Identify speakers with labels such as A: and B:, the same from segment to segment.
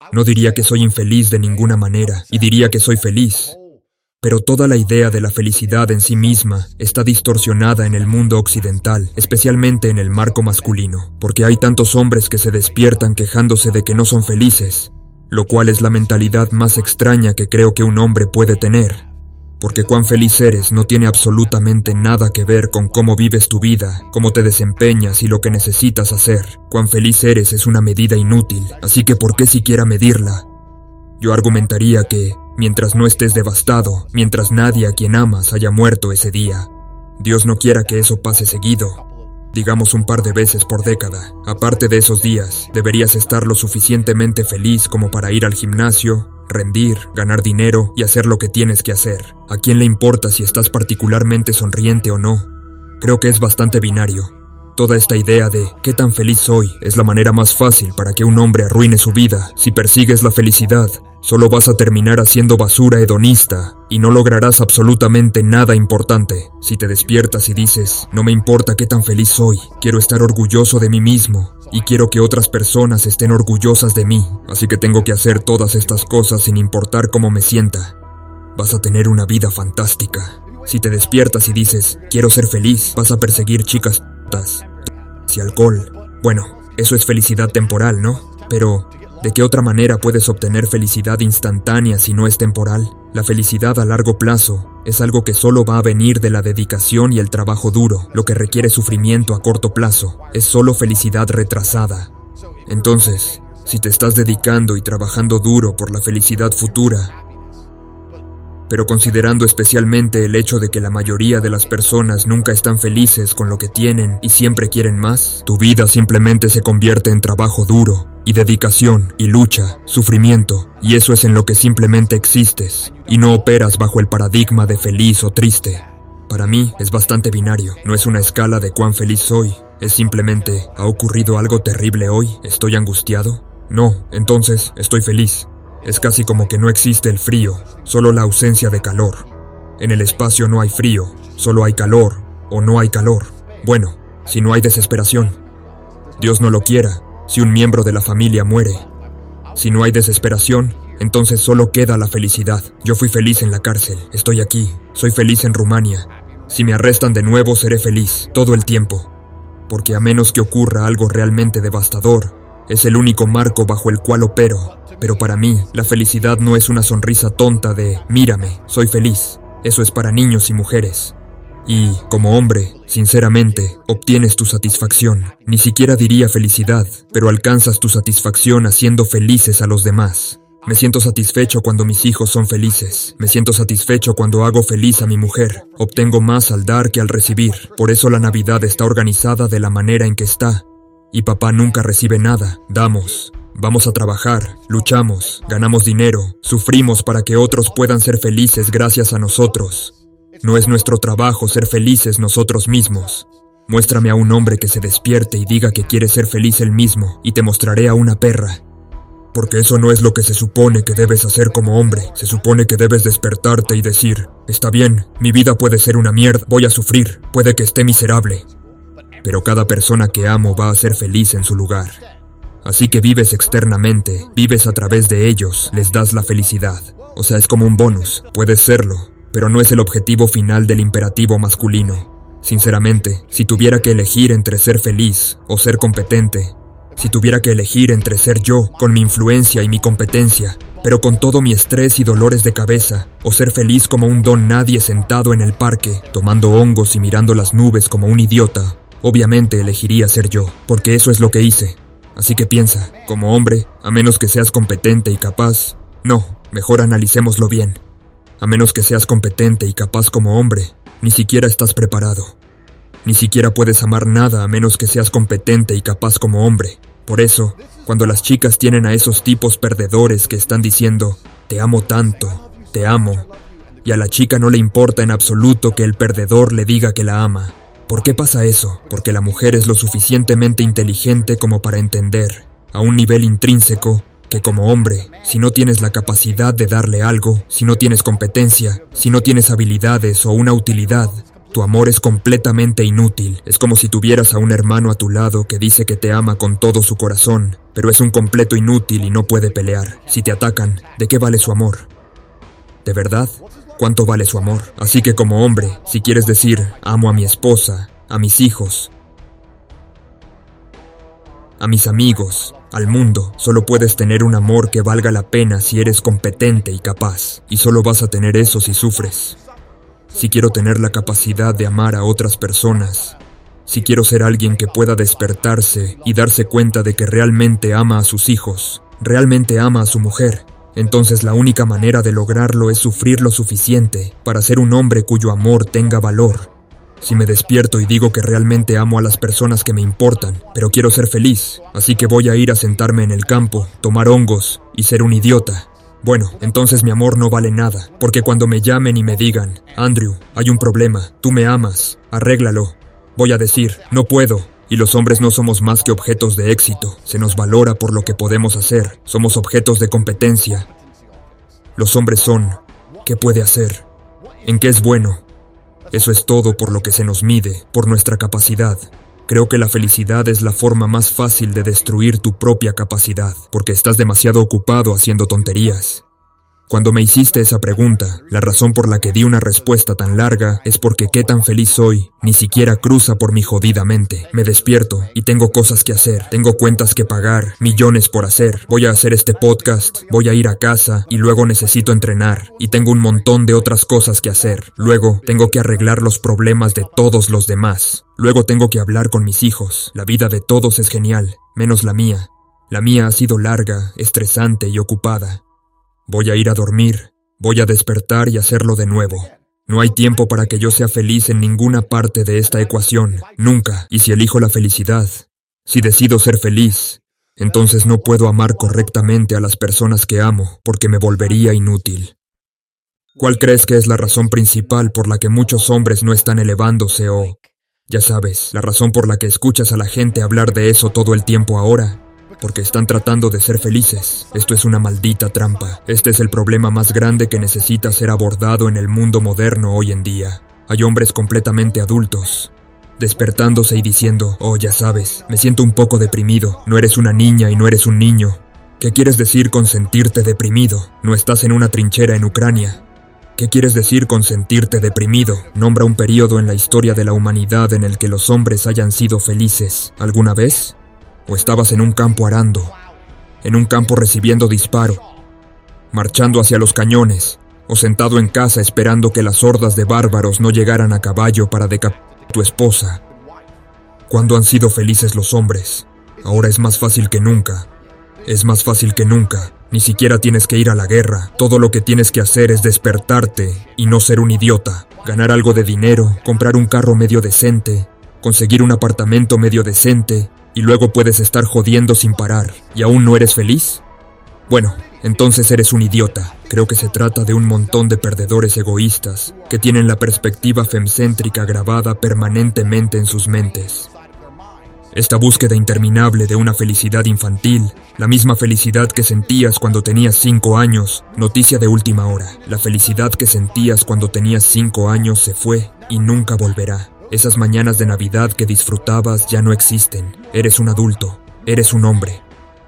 A: No diría que soy infeliz de ninguna manera, y diría que soy feliz. Pero toda la idea de la felicidad en sí misma está distorsionada en el mundo occidental, especialmente en el marco masculino, porque hay tantos hombres que se despiertan quejándose de que no son felices, lo cual es la mentalidad más extraña que creo que un hombre puede tener. Porque cuán feliz eres no tiene absolutamente nada que ver con cómo vives tu vida, cómo te desempeñas y lo que necesitas hacer. Cuán feliz eres es una medida inútil, así que ¿por qué siquiera medirla? Yo argumentaría que, mientras no estés devastado, mientras nadie a quien amas haya muerto ese día, Dios no quiera que eso pase seguido, digamos un par de veces por década. Aparte de esos días, deberías estar lo suficientemente feliz como para ir al gimnasio, rendir, ganar dinero y hacer lo que tienes que hacer. ¿A quién le importa si estás particularmente sonriente o no? Creo que es bastante binario. Toda esta idea de ¿qué tan feliz soy? Es la manera más fácil para que un hombre arruine su vida. Si persigues la felicidad, solo vas a terminar haciendo basura hedonista y no lograrás absolutamente nada importante. Si te despiertas y dices, no me importa qué tan feliz soy, quiero estar orgulloso de mí mismo y quiero que otras personas estén orgullosas de mí, así que tengo que hacer todas estas cosas sin importar cómo me sienta, vas a tener una vida fantástica. Si te despiertas y dices, quiero ser feliz, vas a perseguir chicas y alcohol. Bueno, eso es felicidad temporal, ¿no? Pero, ¿de qué otra manera puedes obtener felicidad instantánea si no es temporal? La felicidad a largo plazo es algo que solo va a venir de la dedicación y el trabajo duro. Lo que requiere sufrimiento a corto plazo es solo felicidad retrasada. Entonces, si te estás dedicando y trabajando duro por la felicidad futura, pero considerando especialmente el hecho de que la mayoría de las personas nunca están felices con lo que tienen y siempre quieren más, tu vida simplemente se convierte en trabajo duro, y dedicación, y lucha, sufrimiento, y eso es en lo que simplemente existes, y no operas bajo el paradigma de feliz o triste. Para mí es bastante binario, no es una escala de cuán feliz soy, es simplemente, ¿ha ocurrido algo terrible hoy? ¿Estoy angustiado? No, entonces estoy feliz. Es casi como que no existe el frío, solo la ausencia de calor. En el espacio no hay frío, solo hay calor, o no hay calor. Bueno, si no hay desesperación. Dios no lo quiera, si un miembro de la familia muere. Si no hay desesperación, entonces solo queda la felicidad. Yo fui feliz en la cárcel, estoy aquí, soy feliz en Rumania. Si me arrestan de nuevo seré feliz, todo el tiempo. Porque a menos que ocurra algo realmente devastador, es el único marco bajo el cual opero. Pero para mí, la felicidad no es una sonrisa tonta de «mírame, soy feliz». Eso es para niños y mujeres. Y, como hombre, sinceramente, obtienes tu satisfacción. Ni siquiera diría felicidad, pero alcanzas tu satisfacción haciendo felices a los demás. Me siento satisfecho cuando mis hijos son felices. Me siento satisfecho cuando hago feliz a mi mujer. Obtengo más al dar que al recibir. Por eso la Navidad está organizada de la manera en que está. Y papá nunca recibe nada, damos. Vamos a trabajar, luchamos, ganamos dinero, sufrimos para que otros puedan ser felices gracias a nosotros. No es nuestro trabajo ser felices nosotros mismos. Muéstrame a un hombre que se despierte y diga que quiere ser feliz él mismo, y te mostraré a una perra. Porque eso no es lo que se supone que debes hacer como hombre. Se supone que debes despertarte y decir, está bien, mi vida puede ser una mierda, voy a sufrir, puede que esté miserable. Pero cada persona que amo va a ser feliz en su lugar. Así que vives externamente, vives a través de ellos, les das la felicidad. O sea, es como un bonus, puedes serlo, pero no es el objetivo final del imperativo masculino. Sinceramente, si tuviera que elegir entre ser feliz o ser competente, si tuviera que elegir entre ser yo, con mi influencia y mi competencia, pero con todo mi estrés y dolores de cabeza, o ser feliz como un don nadie sentado en el parque, tomando hongos y mirando las nubes como un idiota, obviamente elegiría ser yo, porque eso es lo que hice. Así que piensa, como hombre, a menos que seas competente y capaz... No, mejor analicémoslo bien. A menos que seas competente y capaz como hombre, ni siquiera estás preparado. Ni siquiera puedes amar nada a menos que seas competente y capaz como hombre. Por eso, cuando las chicas tienen a esos tipos perdedores que están diciendo, te amo tanto, te amo, y a la chica no le importa en absoluto que el perdedor le diga que la ama. ¿Por qué pasa eso? Porque la mujer es lo suficientemente inteligente como para entender, a un nivel intrínseco, que como hombre, si no tienes la capacidad de darle algo, si no tienes competencia, si no tienes habilidades o una utilidad, Tu amor es completamente inútil. Es como si tuvieras a un hermano a tu lado que dice que te ama con todo su corazón, pero es un completo inútil y no puede pelear. Si te atacan, ¿de qué vale su amor? ¿De verdad? ¿Cuánto vale su amor? Así que como hombre, si quieres decir, amo a mi esposa, a mis hijos, a mis amigos, al mundo, solo puedes tener un amor que valga la pena si eres competente y capaz, y solo vas a tener eso si sufres. Si quiero tener la capacidad de amar a otras personas, si quiero ser alguien que pueda despertarse y darse cuenta de que realmente ama a sus hijos, realmente ama a su mujer, entonces la única manera de lograrlo es sufrir lo suficiente para ser un hombre cuyo amor tenga valor. Si me despierto y digo que realmente amo a las personas que me importan, pero quiero ser feliz, así que voy a ir a sentarme en el campo, tomar hongos y ser un idiota. Bueno, entonces mi amor no vale nada, porque cuando me llamen y me digan, Andrew, hay un problema, tú me amas, arréglalo, voy a decir, no puedo. Y los hombres no somos más que objetos de éxito, se nos valora por lo que podemos hacer, somos objetos de competencia. Los hombres son, ¿qué puede hacer? ¿En qué es bueno? Eso es todo por lo que se nos mide, por nuestra capacidad. Creo que la felicidad es la forma más fácil de destruir tu propia capacidad, porque estás demasiado ocupado haciendo tonterías. Cuando me hiciste esa pregunta, la razón por la que di una respuesta tan larga es porque qué tan feliz soy ni siquiera cruza por mi jodida mente. Me despierto y tengo cosas que hacer, tengo cuentas que pagar, millones por hacer. Voy a hacer este podcast, voy a ir a casa y luego necesito entrenar y tengo un montón de otras cosas que hacer. Luego tengo que arreglar los problemas de todos los demás. Luego tengo que hablar con mis hijos. La vida de todos es genial, menos la mía. La mía ha sido larga, estresante y ocupada. Voy a ir a dormir, voy a despertar y hacerlo de nuevo. No hay tiempo para que yo sea feliz en ninguna parte de esta ecuación, nunca. Y si elijo la felicidad, si decido ser feliz, entonces no puedo amar correctamente a las personas que amo, porque me volvería inútil. ¿Cuál crees que es la razón principal por la que muchos hombres no están elevándose o, ya sabes, la razón por la que escuchas a la gente hablar de eso todo el tiempo ahora? Porque están tratando de ser felices. Esto es una maldita trampa. Este es el problema más grande que necesita ser abordado en el mundo moderno hoy en día. Hay hombres completamente adultos, despertándose y diciendo, oh, ya sabes, me siento un poco deprimido. No eres una niña y no eres un niño. ¿Qué quieres decir con sentirte deprimido? No estás en una trinchera en Ucrania. ¿Qué quieres decir con sentirte deprimido? Nombra un periodo en la historia de la humanidad en el que los hombres hayan sido felices. ¿Alguna vez? ¿O estabas en un campo arando, en un campo recibiendo disparo, marchando hacia los cañones, o sentado en casa esperando que las hordas de bárbaros no llegaran a caballo para decapitar a tu esposa? ¿Cuándo han sido felices los hombres? Ahora es más fácil que nunca. Es más fácil que nunca. Ni siquiera tienes que ir a la guerra. Todo lo que tienes que hacer es despertarte y no ser un idiota. Ganar algo de dinero, comprar un carro medio decente, conseguir un apartamento medio decente, y luego puedes estar jodiendo sin parar. ¿Y aún no eres feliz? Bueno, entonces eres un idiota. Creo que se trata de un montón de perdedores egoístas que tienen la perspectiva femcéntrica grabada permanentemente en sus mentes. Esta búsqueda interminable de una felicidad infantil, la misma felicidad que sentías cuando tenías 5 años, noticia de última hora. La felicidad que sentías cuando tenías 5 años se fue y nunca volverá. Esas mañanas de Navidad que disfrutabas ya no existen. Eres un adulto, eres un hombre.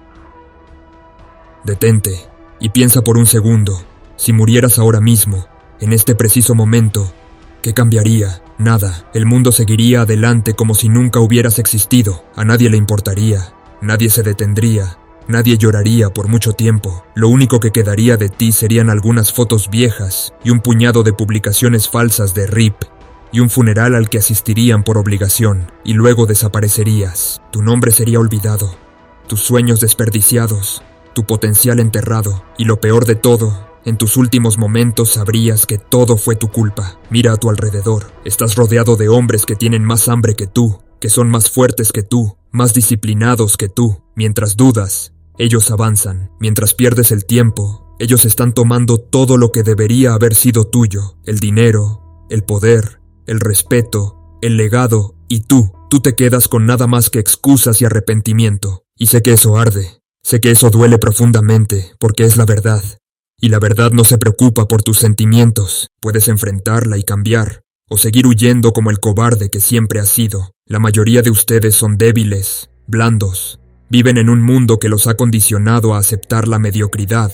A: Detente y piensa por un segundo. Si murieras ahora mismo, en este preciso momento, ¿qué cambiaría? Nada. El mundo seguiría adelante como si nunca hubieras existido. A nadie le importaría, nadie se detendría, nadie lloraría por mucho tiempo. Lo único que quedaría de ti serían algunas fotos viejas y un puñado de publicaciones falsas de RIP. Y un funeral al que asistirían por obligación, y luego desaparecerías. Tu nombre sería olvidado, tus sueños desperdiciados, tu potencial enterrado, y lo peor de todo, en tus últimos momentos sabrías que todo fue tu culpa. Mira a tu alrededor, estás rodeado de hombres que tienen más hambre que tú, que son más fuertes que tú, más disciplinados que tú. Mientras dudas, ellos avanzan. Mientras pierdes el tiempo, ellos están tomando todo lo que debería haber sido tuyo, el dinero, el poder, el respeto, el legado, y tú te quedas con nada más que excusas y arrepentimiento. Y sé que eso arde, sé que eso duele profundamente, porque es la verdad. Y la verdad no se preocupa por tus sentimientos, puedes enfrentarla y cambiar, o seguir huyendo como el cobarde que siempre has sido. La mayoría de ustedes son débiles, blandos, viven en un mundo que los ha condicionado a aceptar la mediocridad,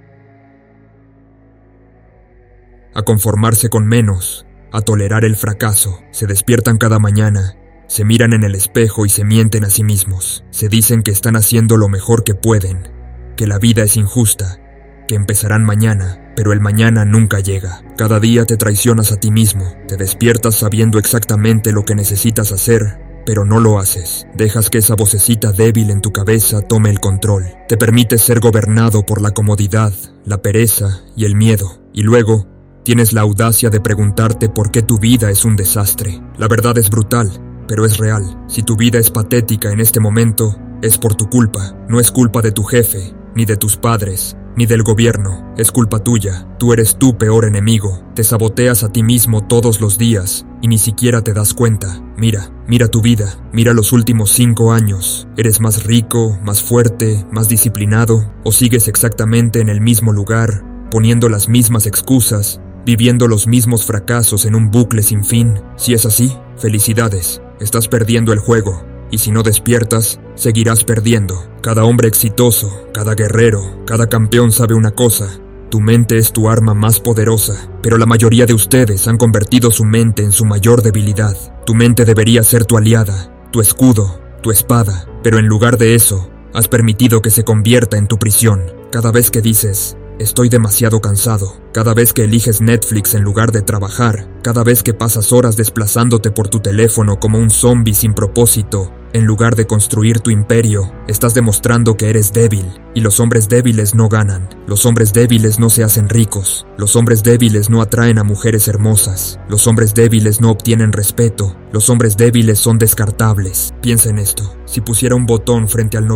A: a conformarse con menos, a tolerar el fracaso. Se despiertan cada mañana, se miran en el espejo y se mienten a sí mismos. Se dicen que están haciendo lo mejor que pueden, que la vida es injusta, que empezarán mañana, pero el mañana nunca llega. Cada día te traicionas a ti mismo, te despiertas sabiendo exactamente lo que necesitas hacer, pero no lo haces. Dejas que esa vocecita débil en tu cabeza tome el control. Te permites ser gobernado por la comodidad, la pereza y el miedo, y luego tienes la audacia de preguntarte por qué tu vida es un desastre. La verdad es brutal, pero es real. Si tu vida es patética en este momento, es por tu culpa. No es culpa de tu jefe, ni de tus padres, ni del gobierno. Es culpa tuya. Tú eres tu peor enemigo. Te saboteas a ti mismo todos los días y ni siquiera te das cuenta. Mira tu vida. Mira los últimos 5 años. ¿Eres más rico, más fuerte, más disciplinado? ¿O sigues exactamente en el mismo lugar, poniendo las mismas excusas, viviendo los mismos fracasos en un bucle sin fin? Si es así, felicidades. Estás perdiendo el juego. Y si no despiertas, seguirás perdiendo. Cada hombre exitoso, cada guerrero, cada campeón sabe una cosa: tu mente es tu arma más poderosa, pero la mayoría de ustedes han convertido su mente en su mayor debilidad. Tu mente debería ser tu aliada, tu escudo, tu espada, pero en lugar de eso, has permitido que se convierta en tu prisión. Cada vez que dices, estoy demasiado cansado, cada vez que eliges Netflix en lugar de trabajar, cada vez que pasas horas desplazándote por tu teléfono como un zombie sin propósito, en lugar de construir tu imperio, estás demostrando que eres débil, y los hombres débiles no ganan. Los hombres débiles no se hacen ricos, los hombres débiles no atraen a mujeres hermosas, los hombres débiles no obtienen respeto, los hombres débiles son descartables. Piensa en esto: si pusiera un botón frente al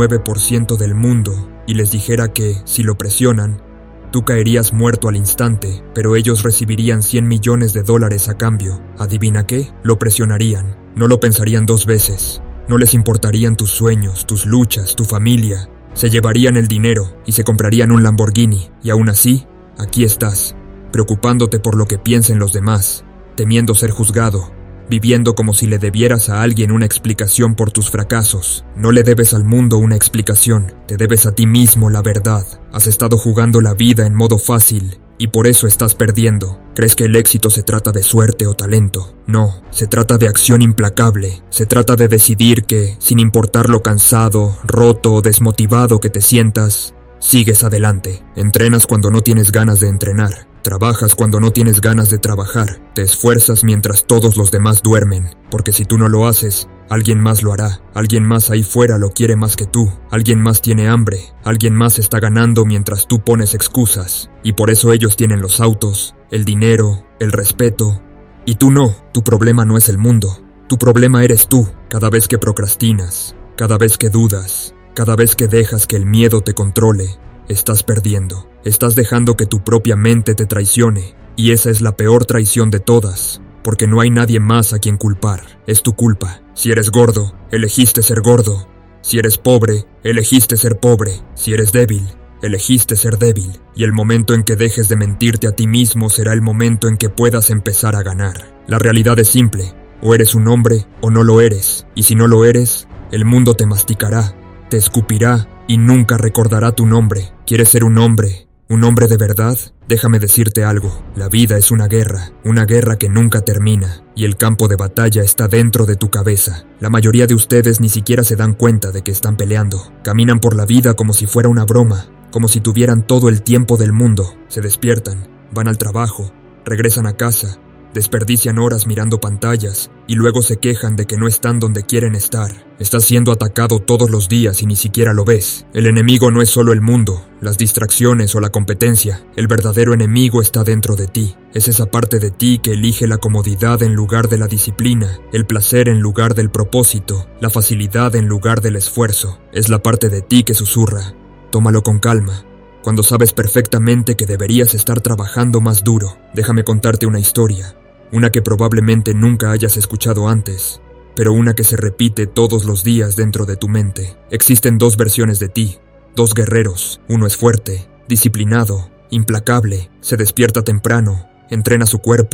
A: 99% del mundo y les dijera que, si lo presionan, tú caerías muerto al instante, pero ellos recibirían $100 millones a cambio, ¿adivina qué? Lo presionarían. No lo pensarían 2 veces. No les importarían tus sueños, tus luchas, tu familia. Se llevarían el dinero y se comprarían un Lamborghini. Y aún así, aquí estás, preocupándote por lo que piensen los demás, temiendo ser juzgado, viviendo como si le debieras a alguien una explicación por tus fracasos. No le debes al mundo una explicación, te debes a ti mismo la verdad. Has estado jugando la vida en modo fácil, y por eso estás perdiendo. ¿Crees que el éxito se trata de suerte o talento? No, se trata de acción implacable. Se trata de decidir que, sin importar lo cansado, roto o desmotivado que te sientas, sigues adelante. Entrenas cuando no tienes ganas de entrenar. Trabajas cuando no tienes ganas de trabajar. Te esfuerzas mientras todos los demás duermen, porque si tú no lo haces, alguien más lo hará. Alguien más ahí fuera lo quiere más que tú. Alguien más tiene hambre. Alguien más está ganando mientras tú pones excusas. Y por eso ellos tienen los autos, el dinero, el respeto. Y tú no. Tu problema no es el mundo. Tu problema eres tú. Cada vez que procrastinas, cada vez que dudas, cada vez que dejas que el miedo te controle, estás perdiendo. Estás dejando que tu propia mente te traicione. Y esa es la peor traición de todas, porque no hay nadie más a quien culpar. Es tu culpa. Si eres gordo, elegiste ser gordo. Si eres pobre, elegiste ser pobre. Si eres débil, elegiste ser débil. Y el momento en que dejes de mentirte a ti mismo será el momento en que puedas empezar a ganar. La realidad es simple: o eres un hombre o no lo eres. Y si no lo eres, el mundo te masticará, te escupirá y nunca recordará tu nombre. ¿Quieres ser un hombre de verdad? Déjame decirte algo: la vida es una guerra que nunca termina, y el campo de batalla está dentro de tu cabeza. La mayoría de ustedes ni siquiera se dan cuenta de que están peleando. Caminan por la vida como si fuera una broma, como si tuvieran todo el tiempo del mundo. Se despiertan, van al trabajo, regresan a casa, desperdician horas mirando pantallas y luego se quejan de que no están donde quieren estar. Estás siendo atacado todos los días y ni siquiera lo ves. El enemigo no es solo el mundo, las distracciones o la competencia. El verdadero enemigo está dentro de ti. Es esa parte de ti que elige la comodidad en lugar de la disciplina, el placer en lugar del propósito, la facilidad en lugar del esfuerzo. Es la parte de ti que susurra: tómalo con calma, cuando sabes perfectamente que deberías estar trabajando más duro. Déjame contarte una historia, una que probablemente nunca hayas escuchado antes, pero una que se repite todos los días dentro de tu mente. Existen 2 versiones de ti, 2 guerreros. Uno es fuerte, disciplinado, implacable, se despierta temprano, entrena su cuerpo,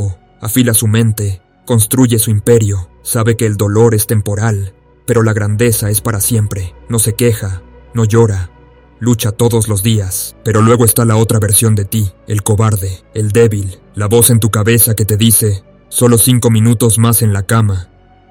A: afila su mente, construye su imperio, sabe que el dolor es temporal, pero la grandeza es para siempre. No se queja, no llora, lucha todos los días. Pero luego está la otra versión de ti, el cobarde, el débil, la voz en tu cabeza que te dice, solo 5 minutos más en la cama.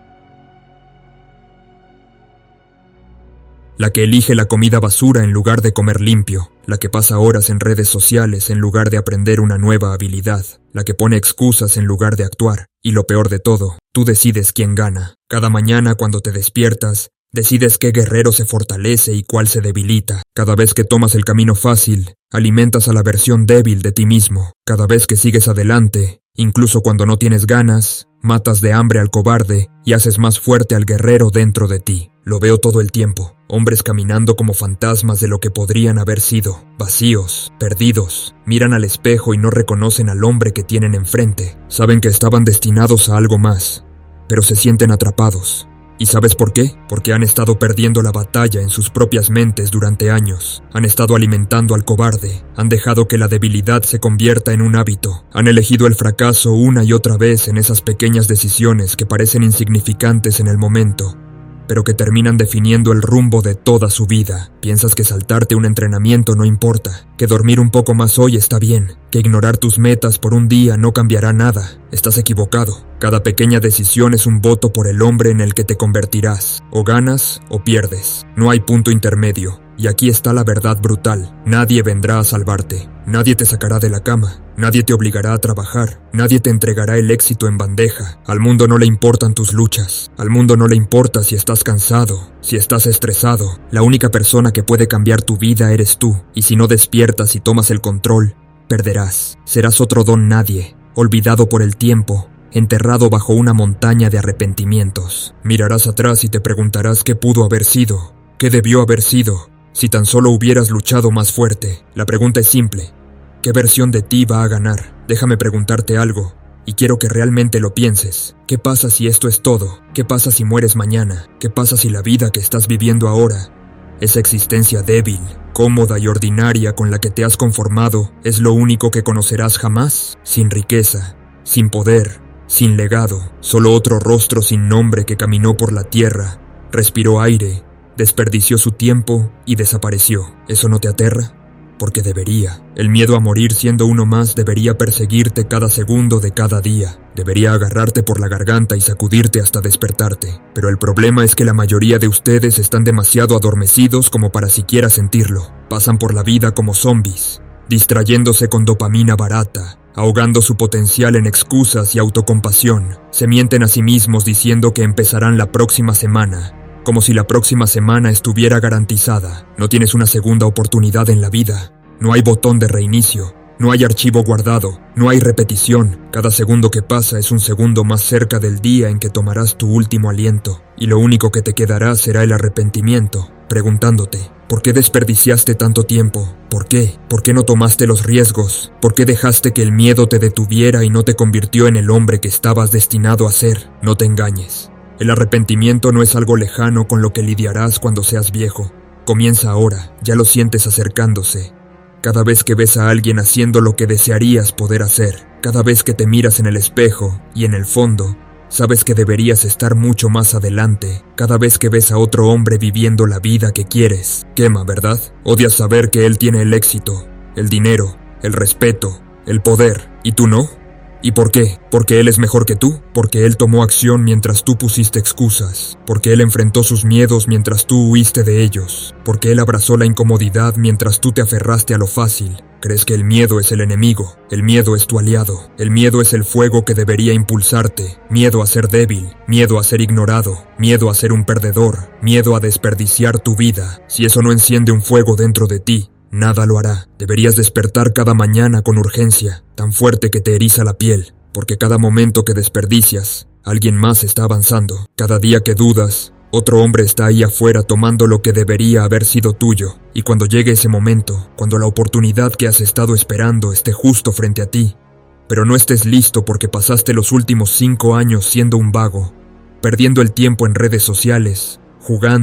A: La que elige la comida basura en lugar de comer limpio, la que pasa horas en redes sociales en lugar de aprender una nueva habilidad, la que pone excusas en lugar de actuar. Y lo peor de todo, tú decides quién gana. Cada mañana cuando te despiertas, decides qué guerrero se fortalece y cuál se debilita. Cada vez que tomas el camino fácil, alimentas a la versión débil de ti mismo. Cada vez que sigues adelante, incluso cuando no tienes ganas, matas de hambre al cobarde y haces más fuerte al guerrero dentro de ti. Lo veo todo el tiempo, hombres caminando como fantasmas de lo que podrían haber sido, vacíos, perdidos, miran al espejo y no reconocen al hombre que tienen enfrente. Saben que estaban destinados a algo más, pero se sienten atrapados. ¿Y sabes por qué? Porque han estado perdiendo la batalla en sus propias mentes durante años. Han estado alimentando al cobarde. Han dejado que la debilidad se convierta en un hábito. Han elegido el fracaso una y otra vez en esas pequeñas decisiones que parecen insignificantes en el momento, pero que terminan definiendo el rumbo de toda su vida. Piensas que saltarte un entrenamiento no importa, que dormir un poco más hoy está bien, que ignorar tus metas por un día no cambiará nada. Estás equivocado. Cada pequeña decisión es un voto por el hombre en el que te convertirás. O ganas o pierdes. No hay punto intermedio. Y aquí está la verdad brutal. Nadie vendrá a salvarte. Nadie te sacará de la cama. Nadie te obligará a trabajar. Nadie te entregará el éxito en bandeja. Al mundo no le importan tus luchas. Al mundo no le importa si estás cansado, si estás estresado. La única persona que puede cambiar tu vida eres tú. Y si no despiertas y tomas el control, perderás. Serás otro don nadie, olvidado por el tiempo, enterrado bajo una montaña de arrepentimientos. Mirarás atrás y te preguntarás qué pudo haber sido, qué debió haber sido, si tan solo hubieras luchado más fuerte. La pregunta es simple: ¿qué versión de ti va a ganar? Déjame preguntarte algo, y quiero que realmente lo pienses. ¿Qué pasa si esto es todo? ¿Qué pasa si mueres mañana? ¿Qué pasa si la vida que estás viviendo ahora, esa existencia débil, cómoda y ordinaria con la que te has conformado, es lo único que conocerás jamás? Sin riqueza, sin poder, sin legado, solo otro rostro sin nombre que caminó por la tierra, respiró aire, desperdició su tiempo y desapareció. ¿Eso no te aterra? Porque debería. El miedo a morir siendo uno más debería perseguirte cada segundo de cada día. Debería agarrarte por la garganta y sacudirte hasta despertarte. Pero el problema es que la mayoría de ustedes están demasiado adormecidos como para siquiera sentirlo. Pasan por la vida como zombies, distrayéndose con dopamina barata, ahogando su potencial en excusas y autocompasión. Se mienten a sí mismos diciendo que empezarán la próxima semana, como si la próxima semana estuviera garantizada. No tienes una segunda oportunidad en la vida. No hay botón de reinicio. No hay archivo guardado. No hay repetición. Cada segundo que pasa es un segundo más cerca del día en que tomarás tu último aliento. Y lo único que te quedará será el arrepentimiento, preguntándote: ¿por qué desperdiciaste tanto tiempo? ¿Por qué? ¿Por qué no tomaste los riesgos? ¿Por qué dejaste que el miedo te detuviera y no te convirtió en el hombre que estabas destinado a ser? No te engañes. El arrepentimiento no es algo lejano con lo que lidiarás cuando seas viejo. Comienza ahora, ya lo sientes acercándose. Cada vez que ves a alguien haciendo lo que desearías poder hacer, cada vez que te miras en el espejo y en el fondo, sabes que deberías estar mucho más adelante. Cada vez que ves a otro hombre viviendo la vida que quieres, quema, ¿verdad? Odias saber que él tiene el éxito, el dinero, el respeto, el poder, ¿y tú no? ¿Y por qué? ¿Porque él es mejor que tú? ¿Porque él tomó acción mientras tú pusiste excusas? ¿Porque él enfrentó sus miedos mientras tú huiste de ellos? ¿Porque él abrazó la incomodidad mientras tú te aferraste a lo fácil? ¿Crees que el miedo es el enemigo? El miedo es tu aliado. El miedo es el fuego que debería impulsarte. Miedo a ser débil, miedo a ser ignorado, miedo a ser un perdedor, miedo a desperdiciar tu vida. Si eso no enciende un fuego dentro de ti, nada lo hará. Deberías despertar cada mañana con urgencia, tan fuerte que te eriza la piel, porque cada momento que desperdicias, alguien más está avanzando. Cada día que dudas, otro hombre está ahí afuera tomando lo que debería haber sido tuyo. Y cuando llegue ese momento, cuando la oportunidad que has estado esperando esté justo frente a ti, pero no estés listo porque pasaste los últimos 5 años siendo un vago, perdiendo el tiempo en redes sociales, jugando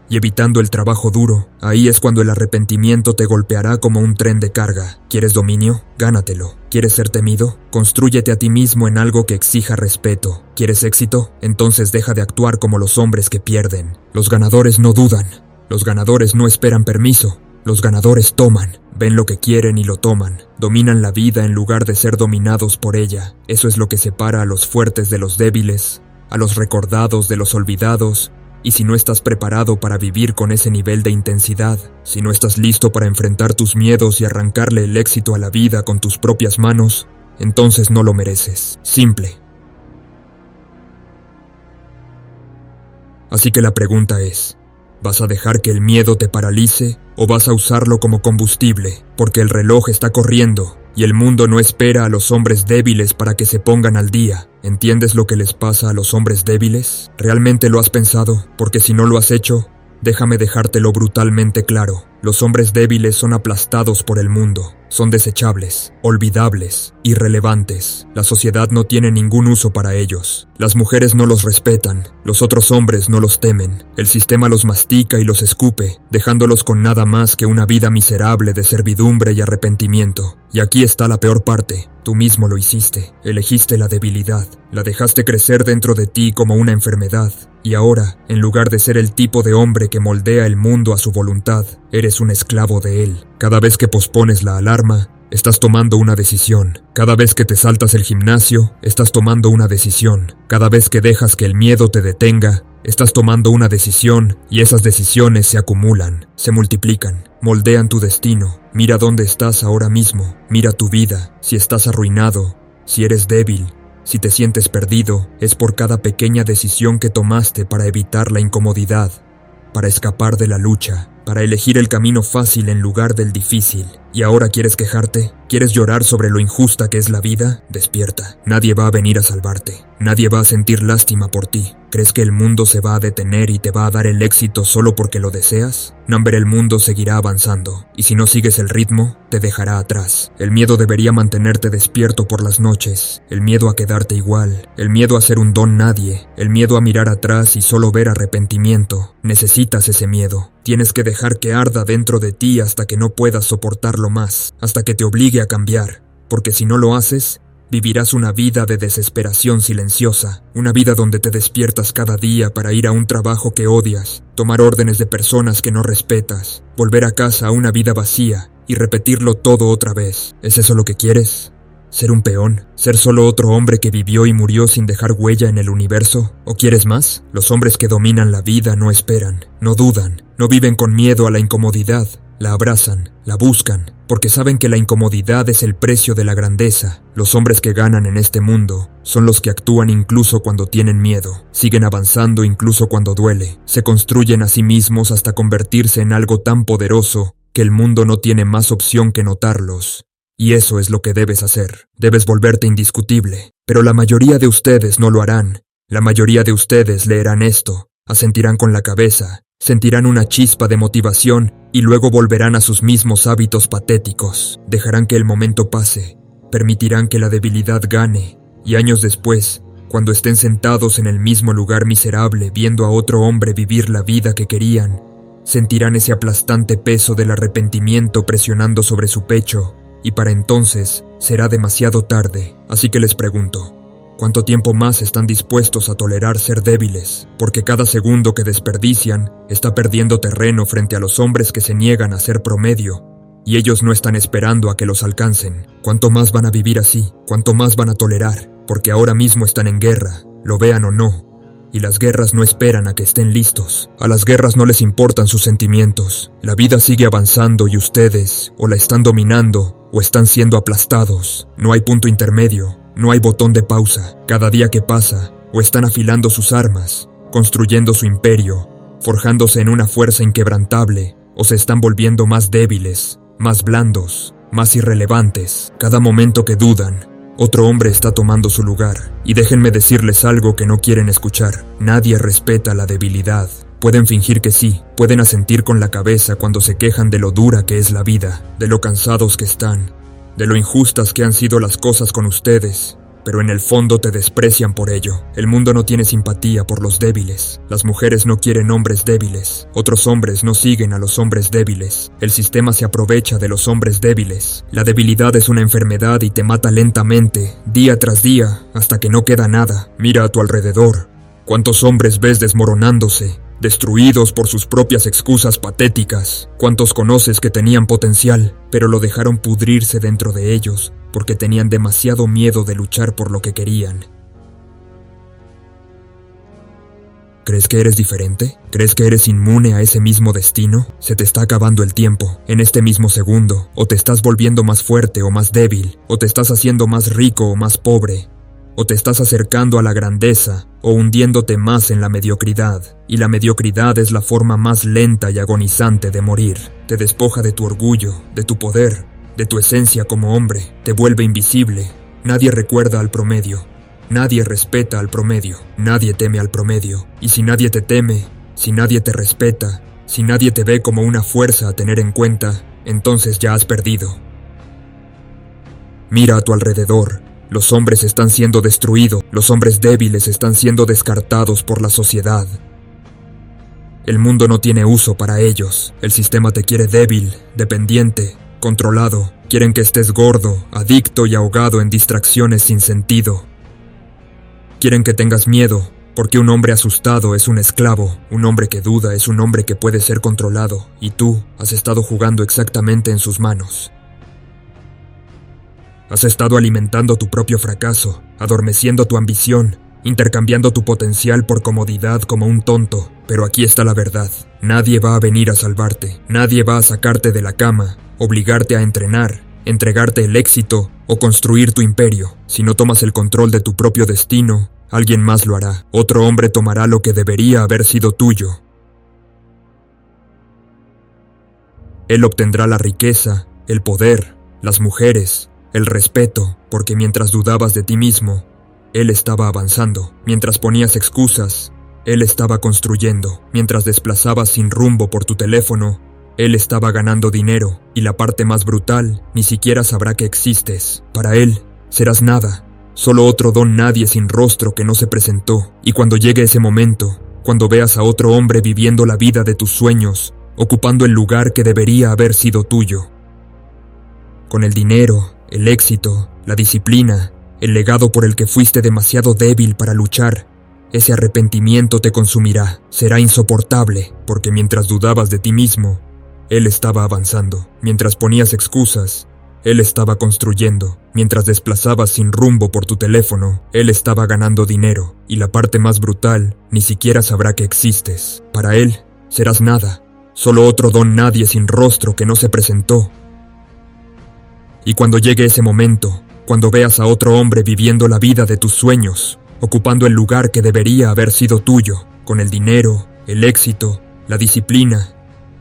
A: y evitando el trabajo duro. Ahí es cuando el arrepentimiento te golpeará como un tren de carga. ¿Quieres dominio? Gánatelo. ¿Quieres ser temido? Constrúyete a ti mismo en algo que exija respeto. ¿Quieres éxito? Entonces deja de actuar como los hombres que pierden. Los ganadores no dudan. Los ganadores no esperan permiso. Los ganadores toman, ven lo que quieren y lo toman. Dominan la vida en lugar de ser dominados por ella. Eso es lo que separa a los fuertes de los débiles, a los recordados de los olvidados. Y si no estás preparado para vivir con ese nivel de intensidad, si no estás listo para enfrentar tus miedos y arrancarle el éxito a la vida con tus propias manos, entonces no lo mereces. Simple. Así que la pregunta es, ¿vas a dejar que el miedo te paralice o vas a usarlo como combustible? Porque el reloj está corriendo y el mundo no espera a los hombres débiles para que se pongan al día. ¿Entiendes lo que les pasa a los hombres débiles? ¿Realmente lo has pensado? Porque si no lo has hecho, déjame dejártelo brutalmente claro. Los hombres débiles son aplastados por el mundo. Son desechables, olvidables, irrelevantes. La sociedad no tiene ningún uso para ellos. Las mujeres no los respetan, los otros hombres no los temen. El sistema los mastica y los escupe, dejándolos con nada más que una vida miserable de servidumbre y arrepentimiento. Y aquí está la peor parte. Tú mismo lo hiciste. Elegiste la debilidad. La dejaste crecer dentro de ti como una enfermedad. Y ahora, en lugar de ser el tipo de hombre que moldea el mundo a su voluntad, eres un esclavo de él. Cada vez que pospones la alarma, estás tomando una decisión. Cada vez que te saltas el gimnasio, estás tomando una decisión. Cada vez que dejas que el miedo te detenga, estás tomando una decisión y esas decisiones se acumulan, se multiplican, moldean tu destino. Mira dónde estás ahora mismo, mira tu vida, si estás arruinado, si eres débil, si te sientes perdido, es por cada pequeña decisión que tomaste para evitar la incomodidad, para escapar de la lucha, para elegir el camino fácil en lugar del difícil. ¿Y ahora quieres quejarte? ¿Quieres llorar sobre lo injusta que es la vida? Despierta. Nadie va a venir a salvarte. Nadie va a sentir lástima por ti. ¿Crees que el mundo se va a detener y te va a dar el éxito solo porque lo deseas? Number, el mundo seguirá avanzando, y si no sigues el ritmo, te dejará atrás. El miedo debería mantenerte despierto por las noches, el miedo a quedarte igual, el miedo a ser un don nadie, el miedo a mirar atrás y solo ver arrepentimiento. Necesitas ese miedo. Tienes que dejar que arda dentro de ti hasta que no puedas soportarlo más, hasta que te obligue a cambiar, porque si no lo haces, vivirás una vida de desesperación silenciosa, una vida donde te despiertas cada día para ir a un trabajo que odias, tomar órdenes de personas que no respetas, volver a casa a una vida vacía y repetirlo todo otra vez. ¿Es eso lo que quieres? ¿Ser un peón? ¿Ser solo otro hombre que vivió y murió sin dejar huella en el universo? ¿O quieres más? Los hombres que dominan la vida no esperan, no dudan, no viven con miedo a la incomodidad. La abrazan, la buscan, porque saben que la incomodidad es el precio de la grandeza. Los hombres que ganan en este mundo son los que actúan incluso cuando tienen miedo, siguen avanzando incluso cuando duele, se construyen a sí mismos hasta convertirse en algo tan poderoso que el mundo no tiene más opción que notarlos. Y eso es lo que debes hacer. Debes volverte indiscutible, pero la mayoría de ustedes no lo harán. La mayoría de ustedes leerán esto, asentirán con la cabeza, sentirán una chispa de motivación y luego volverán a sus mismos hábitos patéticos. Dejarán que el momento pase, permitirán que la debilidad gane, y años después, cuando estén sentados en el mismo lugar miserable viendo a otro hombre vivir la vida que querían, sentirán ese aplastante peso del arrepentimiento presionando sobre su pecho, y para entonces será demasiado tarde. Así que les pregunto, ¿cuánto tiempo más están dispuestos a tolerar ser débiles? Porque cada segundo que desperdician está perdiendo terreno frente a los hombres que se niegan a ser promedio, y ellos no están esperando a que los alcancen. ¿Cuánto más van a vivir así? ¿Cuánto más van a tolerar? Porque ahora mismo están en guerra, lo vean o no, y las guerras no esperan a que estén listos. A las guerras no les importan sus sentimientos. La vida sigue avanzando y ustedes o la están dominando o están siendo aplastados. No hay punto intermedio. No hay botón de pausa. Cada día que pasa, o están afilando sus armas, construyendo su imperio, forjándose en una fuerza inquebrantable, o se están volviendo más débiles, más blandos, más irrelevantes. Cada momento que dudan, otro hombre está tomando su lugar. Y déjenme decirles algo que no quieren escuchar. Nadie respeta la debilidad. Pueden fingir que sí, pueden asentir con la cabeza cuando se quejan de lo dura que es la vida, de lo cansados que están, de lo injustas que han sido las cosas con ustedes, pero en el fondo te desprecian por ello. El mundo no tiene simpatía por los débiles. Las mujeres no quieren hombres débiles. Otros hombres no siguen a los hombres débiles. El sistema se aprovecha de los hombres débiles. La debilidad es una enfermedad y te mata lentamente, día tras día, hasta que no queda nada. Mira a tu alrededor. ¿Cuántos hombres ves desmoronándose, destruidos por sus propias excusas patéticas? ¿Cuántos conoces que tenían potencial, pero lo dejaron pudrirse dentro de ellos porque tenían demasiado miedo de luchar por lo que querían? ¿Crees que eres diferente? ¿Crees que eres inmune a ese mismo destino? Se te está acabando el tiempo, en este mismo segundo. O te estás volviendo más fuerte o más débil, o te estás haciendo más rico o más pobre, o te estás acercando a la grandeza, o hundiéndote más en la mediocridad. Y la mediocridad es la forma más lenta y agonizante de morir. Te despoja de tu orgullo, de tu poder, de tu esencia como hombre. Te vuelve invisible. Nadie recuerda al promedio. Nadie respeta al promedio. Nadie teme al promedio. Y si nadie te teme, si nadie te respeta, si nadie te ve como una fuerza a tener en cuenta, entonces ya has perdido. Mira a tu alrededor. Los hombres están siendo destruidos. Los hombres débiles están siendo descartados por la sociedad. El mundo no tiene uso para ellos. El sistema te quiere débil, dependiente, controlado. Quieren que estés gordo, adicto y ahogado en distracciones sin sentido. Quieren que tengas miedo, porque un hombre asustado es un esclavo. Un hombre que duda es un hombre que puede ser controlado, y tú has estado jugando exactamente en sus manos. Has estado alimentando tu propio fracaso, adormeciendo tu ambición, intercambiando tu potencial por comodidad como un tonto. Pero aquí está la verdad. Nadie va a venir a salvarte. Nadie va a sacarte de la cama, obligarte a entrenar, entregarte el éxito o construir tu imperio. Si no tomas el control de tu propio destino, alguien más lo hará. Otro hombre tomará lo que debería haber sido tuyo. Él obtendrá la riqueza, el poder, las mujeres, el respeto, porque mientras dudabas de ti mismo, él estaba avanzando. Mientras ponías excusas, él estaba construyendo. Mientras desplazabas sin rumbo por tu teléfono, él estaba ganando dinero. Y la parte más brutal, ni siquiera sabrá que existes. Para él, serás nada. Solo otro don nadie sin rostro que no se presentó. Y cuando llegue ese momento, cuando veas a otro hombre viviendo la vida de tus sueños, ocupando el lugar que debería haber sido tuyo, con el dinero, el éxito, la disciplina, el legado por el que fuiste demasiado débil para luchar, ese arrepentimiento te consumirá. Será insoportable, porque mientras dudabas de ti mismo, él estaba avanzando. Mientras ponías excusas, él estaba construyendo. Mientras desplazabas sin rumbo por tu teléfono, él estaba ganando dinero. Y la parte más brutal, ni siquiera sabrá que existes. Para él, serás nada. Solo otro don nadie sin rostro que no se presentó. Y cuando llegue ese momento, cuando veas a otro hombre viviendo la vida de tus sueños, ocupando el lugar que debería haber sido tuyo, con el dinero, el éxito, la disciplina,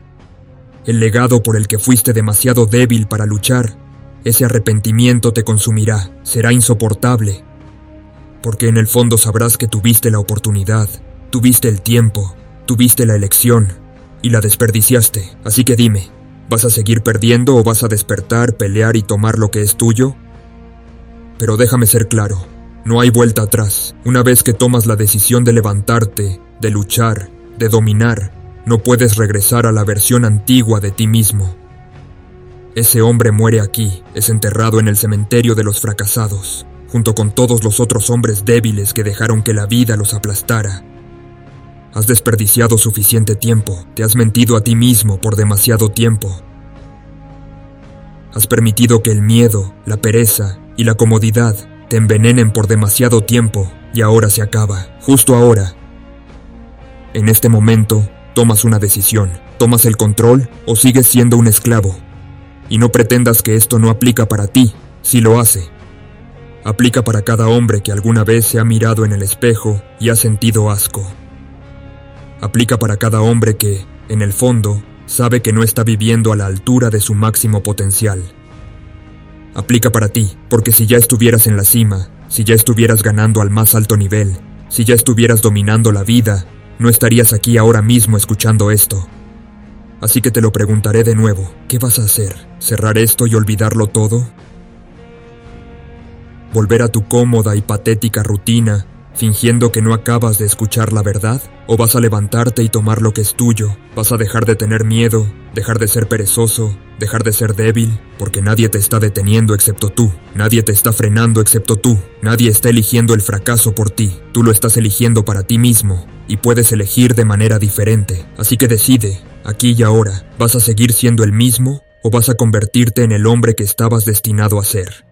A: el legado por el que fuiste demasiado débil para luchar, ese arrepentimiento te consumirá. Será insoportable, porque en el fondo sabrás que tuviste la oportunidad, tuviste el tiempo, tuviste la elección, y la desperdiciaste. Así que dime, ¿vas a seguir perdiendo o vas a despertar, pelear y tomar lo que es tuyo? Pero déjame ser claro, no hay vuelta atrás. Una vez que tomas la decisión de levantarte, de luchar, de dominar, no puedes regresar a la versión antigua de ti mismo. Ese hombre muere aquí, es enterrado en el cementerio de los fracasados, junto con todos los otros hombres débiles que dejaron que la vida los aplastara. Has desperdiciado suficiente tiempo, te has mentido a ti mismo por demasiado tiempo. Has permitido que el miedo, la pereza y la comodidad te envenenen por demasiado tiempo y ahora se acaba, justo ahora. En este momento, tomas una decisión, tomas el control o sigues siendo un esclavo. Y no pretendas que esto no aplica para ti, si lo hace. Aplica para cada hombre que alguna vez se ha mirado en el espejo y ha sentido asco. Aplica para cada hombre que, en el fondo, sabe que no está viviendo a la altura de su máximo potencial. Aplica para ti, porque si ya estuvieras en la cima, si ya estuvieras ganando al más alto nivel, si ya estuvieras dominando la vida, no estarías aquí ahora mismo escuchando esto. Así que te lo preguntaré de nuevo, ¿qué vas a hacer? ¿Cerrar esto y olvidarlo todo? ¿Volver a tu cómoda y patética rutina, fingiendo que no acabas de escuchar la verdad? ¿O vas a levantarte y tomar lo que es tuyo? ¿Vas a dejar de tener miedo, dejar de ser perezoso, dejar de ser débil? Porque nadie te está deteniendo excepto tú. Nadie te está frenando excepto tú. Nadie está eligiendo el fracaso por ti. Tú lo estás eligiendo para ti mismo. Y puedes elegir de manera diferente. Así que decide, aquí y ahora, ¿vas a seguir siendo el mismo o vas a convertirte en el hombre que estabas destinado a ser?